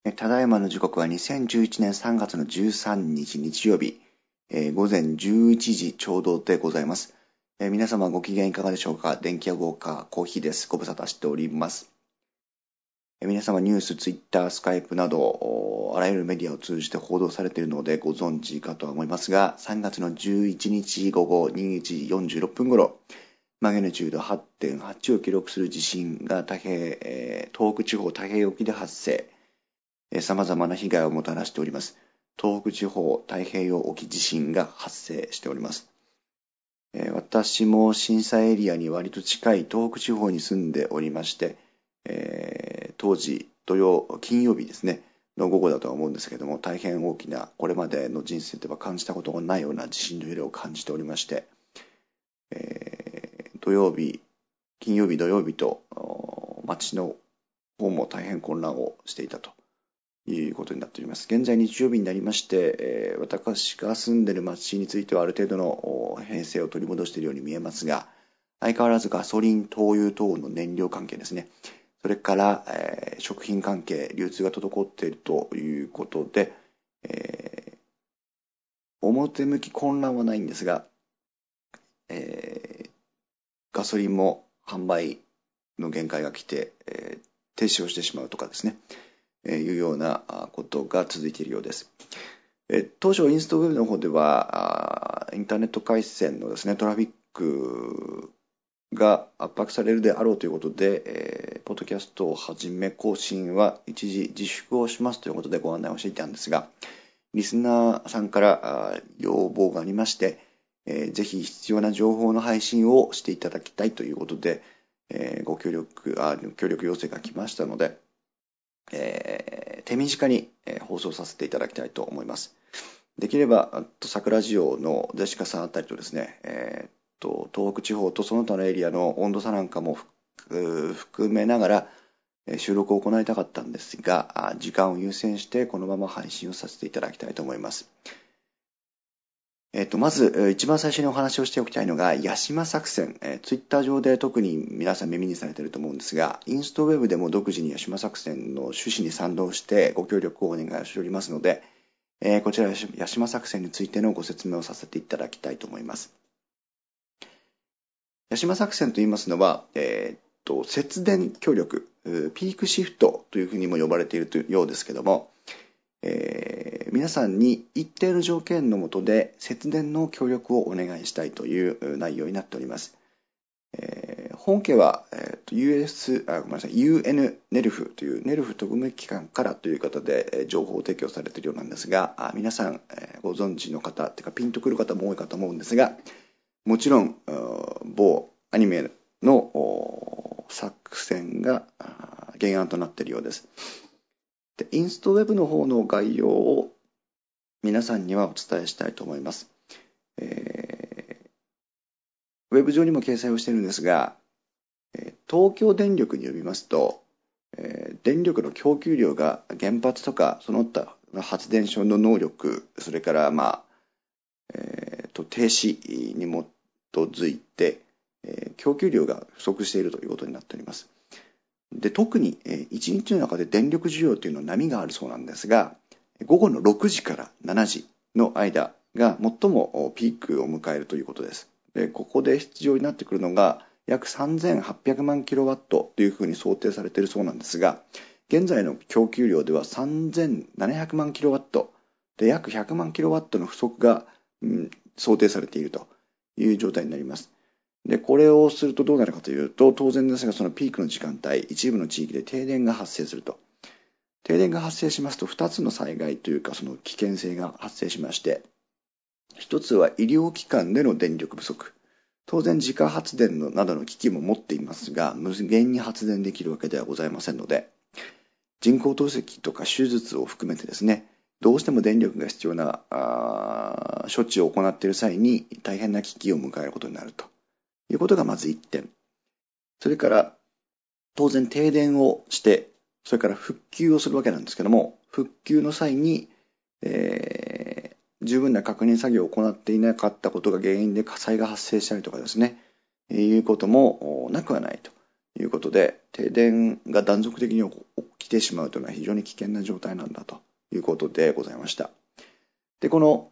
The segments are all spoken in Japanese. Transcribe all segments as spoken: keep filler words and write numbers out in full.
ただいまの時刻はにせんじゅういちねんさんがつのじゅうさんにち日曜日、えー、午前じゅういちじちょうどでございます。えー、皆様ご機嫌いかがでしょうか。電気屋ウォーカーコーヒーです。ご無沙汰しております。えー、皆様ニュース、ツイッター、スカイプなどあらゆるメディアを通じて報道されているのでご存知かとは思いますが、さんがつのじゅういちにち午後にじよんじゅうろっぷん頃、マグニチュード はってんはち を記録する地震が太平、えー、東北地方太平洋沖で発生。様々な被害をもたらしております。東北地方太平洋沖地震が発生しております。えー、私も震災エリアに割と近い東北地方に住んでおりまして、えー、当時土曜、金曜日ですね、の午後だとは思うんですけども、大変大きな、これまでの人生では感じたことがないような地震の揺れを感じておりまして、えー、土曜日、金曜日、土曜日と街の方も大変混乱をしていたということになっております。現在日曜日になりまして、えー、私が住んでいる町についてはある程度の平静を取り戻しているように見えますが、相変わらずガソリン、灯油等の燃料関係ですね。それから、えー、食品関係、流通が滞っているということで、えー、表向き混乱はないんですが、えー、ガソリンも販売の限界が来て、えー、停止をしてしまうとかですね。いうようなことが続いているようです。当初インストウェブの方ではインターネット回線のですねトラフィックが圧迫されるであろうということで、ポッドキャストをはじめ更新は一時自粛をしますということでご案内をしていたんですが、リスナーさんから要望がありまして、ぜひ必要な情報の配信をしていただきたいということで、ご協力、あ協力要請が来ましたので、えー、手短に放送させていただきたいと思います。できれば、桜ジオのジェシカさんあたりとですね、えー、と東北地方とその他のエリアの温度差なんかも含めながら収録を行いたかったんですが、時間を優先してこのまま配信をさせていただきたいと思います。えっと、まず、一番最初にお話をしておきたいのが、ヤシマ作戦。えー、ツイッター上で特に皆さん耳にされていると思うんですが、インストウェブでも独自にヤシマ作戦の趣旨に賛同してご協力をお願いしておりますので、えー、こちらヤシマ作戦についてのご説明をさせていただきたいと思います。ヤシマ作戦と言いますのは、えー、っと、節電協力、ピークシフトというふうにも呼ばれているようですけども、えー、皆さんに一定の条件の下で節電の協力をお願いしたいという内容になっております。えー、本家は、えー、ユーエス、あ、ごめんなさい、ユーエヌ ネルフというネルフ特務機関からという方で、えー、情報を提供されているようなんですが、あ皆さん、えー、ご存知の方、てかピンとくる方も多いかと思うんですが、もちろん、某アニメの作戦が原案となっているようです。で、インストウェブの方の概要を皆さんにはお伝えしたいと思います。えー、ウェブ上にも掲載をしているんですが、東京電力によりますと、えー、電力の供給量が原発とかその他の発電所の能力、それからまあ、えー、と停止に基づいて、えー、供給量が不足しているということになっております。で、特にいちにちの中で電力需要というのは波があるそうなんですが、午後のろくじからしちじの間が最もピークを迎えるということです。で、ここで必要になってくるのが約さんぜんはっぴゃくまんキロワットというふうに想定されているそうなんですが、現在の供給量ではさんぜんななひゃくまんキロワットで約ひゃくまんキロワットの不足が、うん、想定されているという状態になります。で、これをするとどうなるかというと、当然ですがそのピークの時間帯、一部の地域で停電が発生すると。停電が発生しますとふたつの災害というかその危険性が発生しまして、ひとつは医療機関での電力不足。当然自家発電のなどの機器も持っていますが、無限に発電できるわけではございませんので、人工透析とか手術を含めてですね、どうしても電力が必要な処置を行っている際に大変な危機を迎えることになるということがまずいってん。それから当然停電をして、それから復旧をするわけなんですけども、復旧の際に、えー、十分な確認作業を行っていなかったことが原因で火災が発生したりとかですね、いうこともなくはないということで、停電が断続的に起きてしまうというのは非常に危険な状態なんだということでございました。で、この、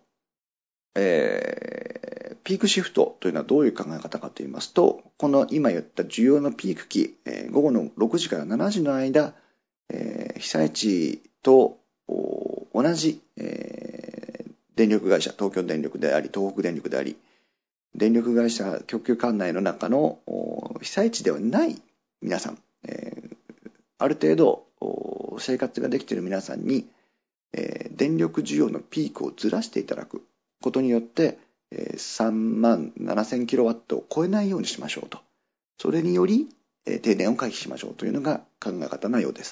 えー、ピークシフトというのはどういう考え方かといいますと、この今言った需要のピーク期、えー、午後のろくじからしちじの間、えー、被災地と同じ、えー、電力会社、東京電力であり、東北電力であり、電力会社供給管内の中の被災地ではない皆さん、えー、ある程度生活ができている皆さんに、えー、電力需要のピークをずらしていただくことによって、えー、さんまんななせんキロワットを超えないようにしましょうと。それにより、えー、停電を回避しましょうというのが考え方のようです。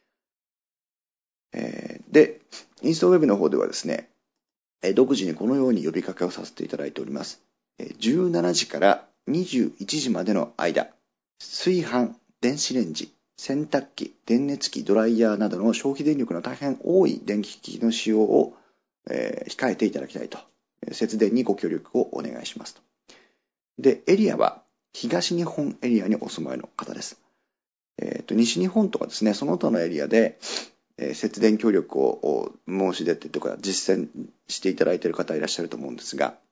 えー、で、インストウェブの方ではですね、えー、独自にこのように呼びかけをさせていただいております。じゅうしちじからにじゅういちじまでの間、炊飯、電子レンジ、洗濯機、電熱器、ドライヤーなどの消費電力の大変多い電気機器の使用を、えー、控えていただきたいと。節電にご協力をお願いしますと。で、エリアは東日本エリアにお住まいの方です。えーと、西日本とかですね、その他のエリアで、えー、節電協力を申し出てとか実践していただいている方いらっしゃると思うんですが、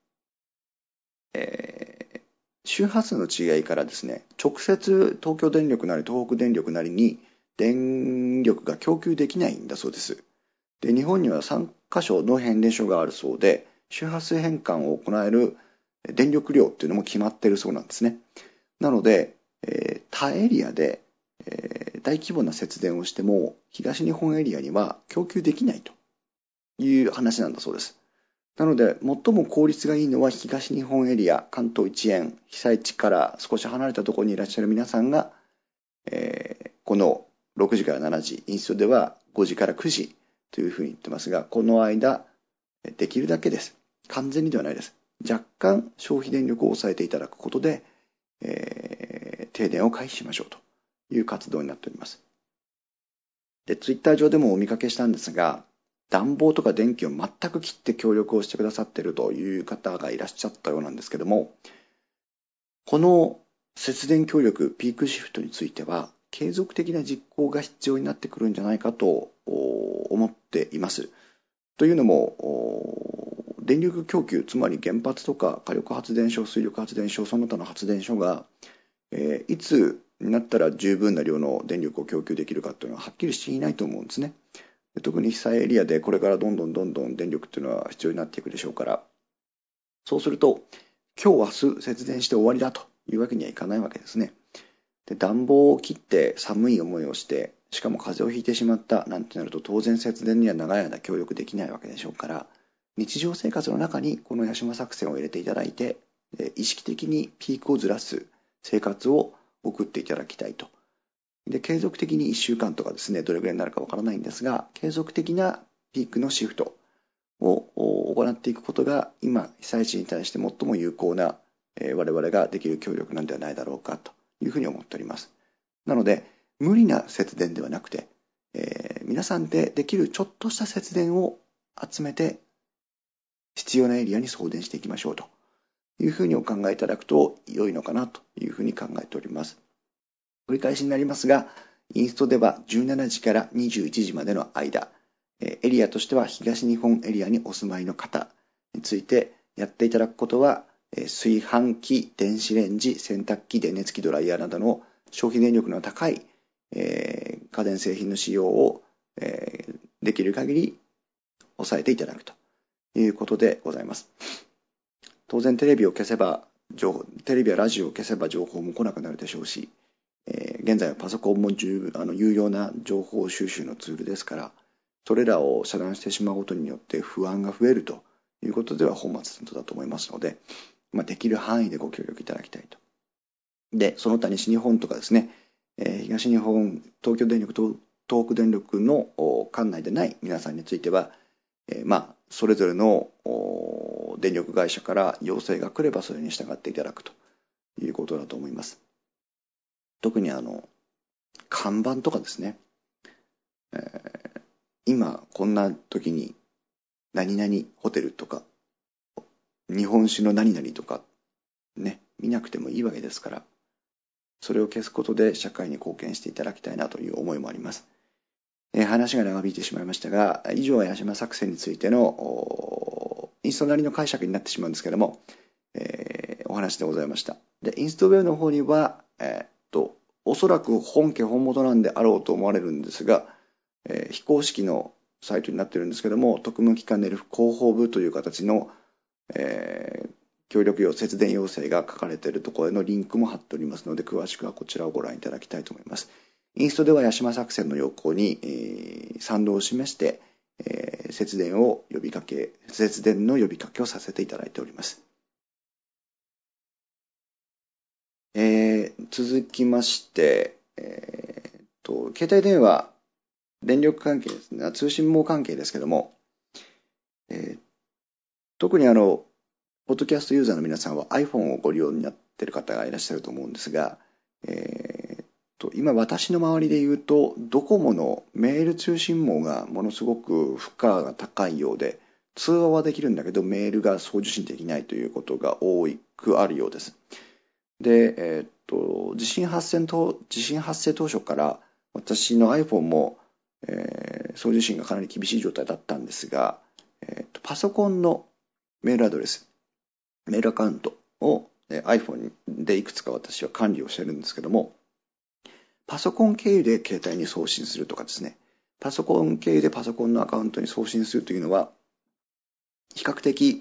えー、周波数の違いからですね、直接東京電力なり東北電力なりに電力が供給できないんだそうです。で、日本にはさんかしょの変電所があるそうで、周波数変換を行える電力量っていうのも決まっているそうなんですね。なので、えー、他エリアで、えー、大規模な節電をしても東日本エリアには供給できないという話なんだそうです。なので、最も効率がいいのは東日本エリア、関東一円、被災地から少し離れたところにいらっしゃる皆さんが、えー、このろくじからしちじ、インストではごじからくじというふうに言ってますが、この間、できるだけです。完全にではないです。若干消費電力を抑えていただくことで、えー、停電を回避しましょうという活動になっております。で、ツイッター上でもお見かけしたんですが、暖房とか電気を全く切って協力をしてくださっているという方がいらっしゃったようなんですけども、この節電協力、ピークシフトについては、継続的な実行が必要になってくるんじゃないかと思っています。というのも、電力供給、つまり原発とか火力発電所、水力発電所、その他の発電所が、えー、いつになったら十分な量の電力を供給できるかというのははっきりしていないと思うんですね。特に被災エリアでこれからどんどんどんどん電力っていうのは必要になっていくでしょうから、そうすると今日明日節電して終わりだというわけにはいかないわけですね。で、暖房を切って寒い思いをして、しかも風邪をひいてしまったなんてなると当然節電には長い間協力できないわけでしょうから、日常生活の中にこのヤシマ作戦を入れていただいて、意識的にピークをずらす生活を送っていただきたいと。で、継続的にいっしゅうかんとかですね、どれぐらいになるかわからないんですが、継続的なピークのシフトを行っていくことが、今、被災地に対して最も有効な、えー、我々ができる協力なんではないだろうかというふうに思っております。なので、無理な節電ではなくて、えー、皆さんでできるちょっとした節電を集めて、必要なエリアに送電していきましょうというふうにお考えいただくと良いのかなというふうに考えております。繰り返しになりますが、インストではじゅうしちじからにじゅういちじまでの間、エリアとしては東日本エリアにお住まいの方についてやっていただくことは、炊飯器、電子レンジ、洗濯機、電熱器、ドライヤーなどの消費電力の高い、えー、家電製品の使用を、えー、できる限り抑えていただくということでございます。当然テレビを消せば情報、テレビやラジオを消せば情報も来なくなるでしょうし、えー、現在はパソコンも重あの有用な情報収集のツールですから、それらを遮断してしまうことによって不安が増えるということでは本末転倒だと思いますので、まあ、できる範囲でご協力いただきたいと。で、その他西日本とかですね、えー、東日本、東京電力と東北電力の管内でない皆さんについては、えー、まあ、それぞれの電力会社から要請が来ればそれに従っていただくということだと思います。特にあの、看板とかですね、えー、今こんな時に何々ホテルとか日本酒の何々とかね、見なくてもいいわけですから、 それを消すことで社会に貢献していただきたいなという思いもあります。えー、話が長引いてしまいましたが、以上は八島作戦についてのインストなりの解釈になってしまうんですけども、えー、お話でございました。で、インストウェブの方には、えー、っと、おそらく本家本元なんであろうと思われるんですが、えー、非公式のサイトになっているんですけども、特務機関ネルフ広報部という形の、えー、協力用節電要請が書かれているところへのリンクも貼っておりますので、詳しくはこちらをご覧いただきたいと思います。インストでは八島作戦の要項に、えー、賛同を示して、えー、節電を呼びかけ、節電の呼びかけをさせていただいております。えー、続きまして、えー、と、携帯電話、電力関係ですね、通信網関係ですけども、えー、特にあの、ポッドキャストユーザーの皆さんは iPhone をご利用になっている方がいらっしゃると思うんですが、えー、と今私の周りで言うと、ドコモのメール通信網がものすごく負荷が高いようで、通話はできるんだけどメールが送受信できないということが多くあるようです。で、えー、っと地震発生と地震発生当初から私の iPhone も、えー、送受信がかなり厳しい状態だったんですが、えー、っとパソコンのメールアドレス、メールアカウントを iPhone でいくつか私は管理をしてるんですけども、パソコン経由で携帯に送信するとかですね、パソコン経由でパソコンのアカウントに送信するというのは、比較的、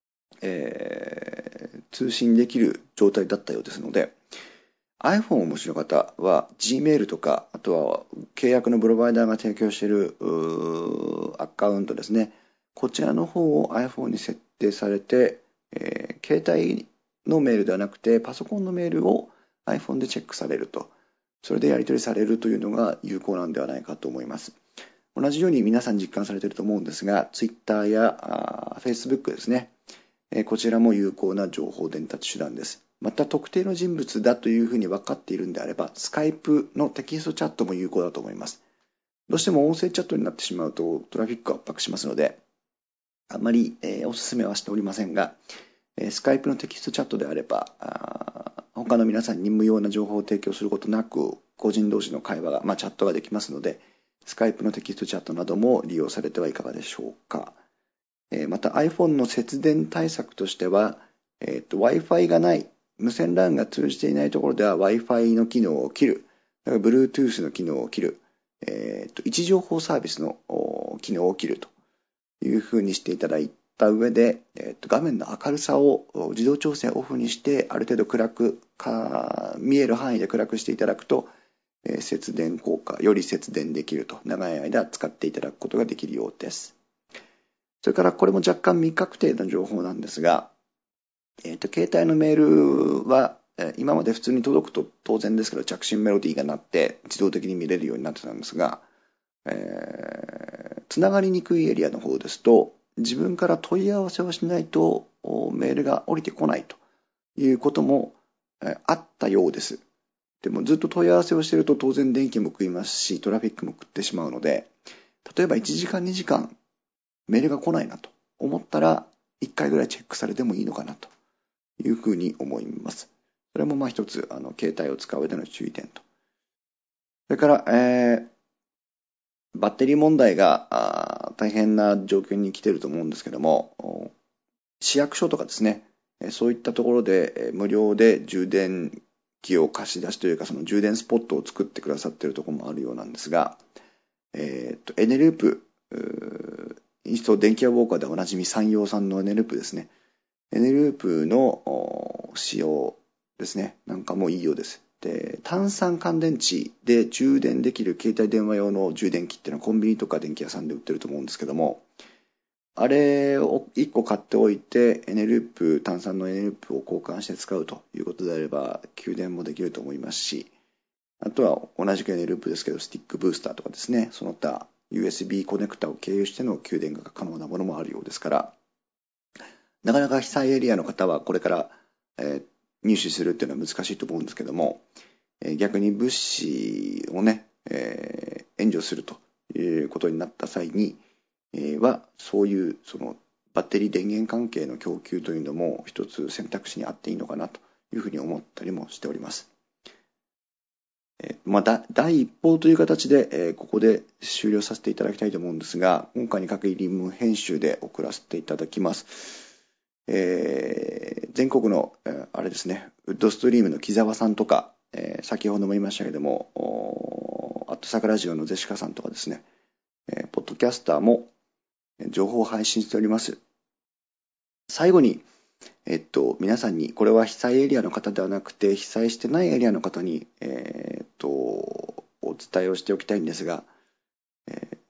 えー、通信できる状態だったようですので、iPhone をお持ちの方は Gmail とか、あとは契約のプロバイダーが提供しているアカウントですね、こちらの方を iPhone に設定されて、えー、携帯のメールではなくてパソコンのメールを iPhone でチェックされると、それでやり取りされるというのが有効なんではないかと思います。同じように皆さん実感されていると思うんですが、Twitter や Facebook ですね、えー、こちらも有効な情報伝達手段です。また特定の人物だというふうに分かっているんであれば、Skype のテキストチャットも有効だと思います。どうしても音声チャットになってしまうとトラフィックが圧迫しますので、あまり、えー、お勧めはしておりませんが、えー、Skype のテキストチャットであれば、あ他の皆さんに無用な情報を提供することなく、個人同士の会話が、まあ、チャットができますので、Skype のテキストチャットなども利用されてはいかがでしょうか。えー、また iPhone の節電対策としては、えーと、Wi-Fi がない、無線 ラン が通じていないところでは Wi-Fi の機能を切る、Bluetooth の機能を切る、えーと、位置情報サービスの機能を切るというふうにしていただいた上で、えーと、画面の明るさを自動調整オフにして、ある程度暗くか、見える範囲で暗くしていただくと、えー、節電効果、より節電できると、長い間使っていただくことができるようです。それからこれも若干未確定な情報なんですが、えーと、携帯のメールは、えー、今まで普通に届くと当然ですけど着信メロディーが鳴って自動的に見れるようになってたんですが、えー、つながりにくいエリアの方ですと自分から問い合わせをしないとメールが降りてこないということも、えー、あったようです。でもずっと問い合わせをしていると当然電気も食いますしトラフィックも食ってしまうので、例えばいちじかんにじかんメールが来ないなと思ったらいっかいぐらいチェックされてもいいのかなというふうに思います。それもまあ一つあの携帯を使う上での注意点と。それから、えー、バッテリー問題が大変な状況に来ていると思うんですけども、市役所とかですね、そういったところで無料で充電器を貸し出しというかその充電スポットを作ってくださっているところもあるようなんですが、えー、とエネループ、インスト電気屋ウォーカーでおなじみ山陽さんのエネループですね。エネループの使用ですね、なんかもいいようです。で、単酸乾電池で充電できる携帯電話用の充電器っていうのはコンビニとか電気屋さんで売ってると思うんですけども、あれをいっこ買っておいて、エネループ、単酸のエネループを交換して使うということであれば、給電もできると思いますし、あとは同じくエネループですけど、スティックブースターとかですね、その他 ユーエスビー コネクタを経由しての給電が可能なものもあるようですから、なかなか被災エリアの方はこれから、えー、入手するっていうのは難しいと思うんですけども、えー、逆に物資をね、えー、援助するということになった際に、えー、は、そういうそのバッテリー電源関係の供給というのも一つ選択肢にあっていいのかなというふうに思ったりもしております。 えーまあ、だ第一報という形で、えーここで終了させていただきたいと思うんですが、今回に限り無編集で送らせていただきます。えー全国の、えーあれですね、ウッドストリームの木澤さんとか、えー先ほども言いましたけども、おーアットサクラジオのゼシカさんとかですね、えーポッドキャスターもえー情報を配信しております。最後に、えっと、皆さんに、これは被災エリアの方ではなくて、被災してないエリアの方に、えーっと、お伝えをしておきたいんですが、えー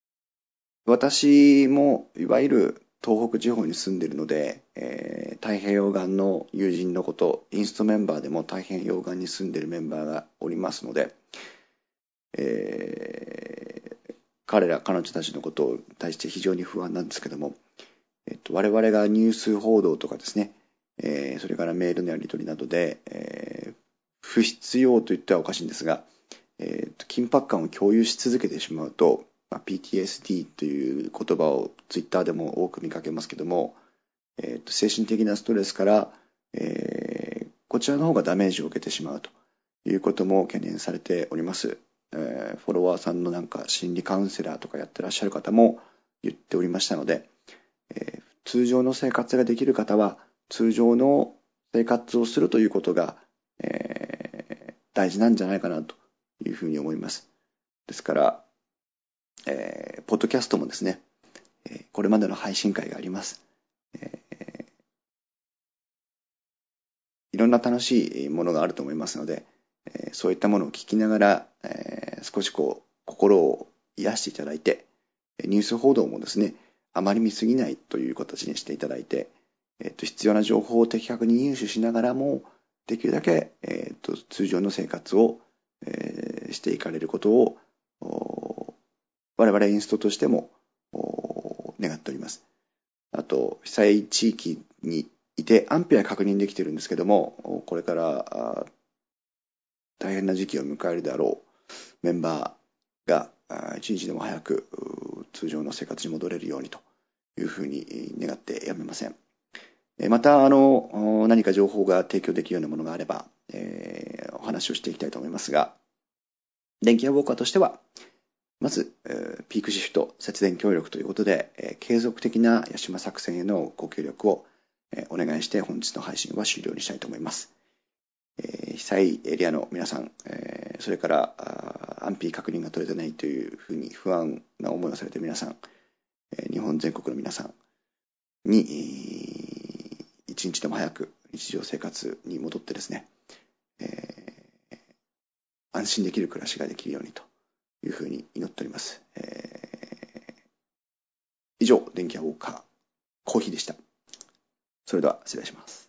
私も、いわゆる東北地方に住んでいるので、えー太平洋岸の友人のこと、インストメンバーでも太平洋岸に住んでいるメンバーがおりますので、えー彼ら、彼女たちのことに対して非常に不安なんですけども、えっと、我々がニュース報道とかですね、えーそれからメールのやり取りなどで、えー不必要と言ってはおかしいんですが、えーと緊迫感を共有し続けてしまうと、まあ、ピーティーエスディー という言葉をツイッターでも多く見かけますけども、えーと精神的なストレスから、えーこちらの方がダメージを受けてしまうということも懸念されております。えーフォロワーさんのなんか心理カウンセラーとかやってらっしゃる方も言っておりましたので、えー通常の生活ができる方は通常の生活をするということが、えー大事なんじゃないかなというふうに思います。ですから、えーポッドキャストもですね、えーこれまでの配信会があります。えーいろんな楽しいものがあると思いますので、えーそういったものを聞きながら、えー少しこう心を癒していただいて、ニュース報道もですね、あまり見すぎないという形にしていただいて、えっと、必要な情報を的確に入手しながらも、できるだけ、えっと、通常の生活を、えーしていかれることを、お我々インストとしてもお願っております。あと、被災地域にいて安否は確認できているんですけども、これからあ大変な時期を迎えるであろうメンバーがあ一日でも早くう通常の生活に戻れるようにというふうに願ってやめません。えまた、あの、お何か情報が提供できるようなものがあれば、えーお話をしていきたいと思いますが、電気屋ウォーカーとしては、まず、えーピークシフト節電協力ということで、えー継続的なヤシマ作戦へのご協力を、えーお願いして本日の配信は終了にしたいと思います。えー被災エリアの皆さん、えーそれからあ安否確認が取れてないというふうに不安な思いをされている皆さん、えー日本全国の皆さんに、えー一日でも早く日常生活に戻ってですね、えー安心できる暮らしができるようにというふうに祈っております。えー以上、電気屋ウォーカーコーヒーでした。それでは失礼します。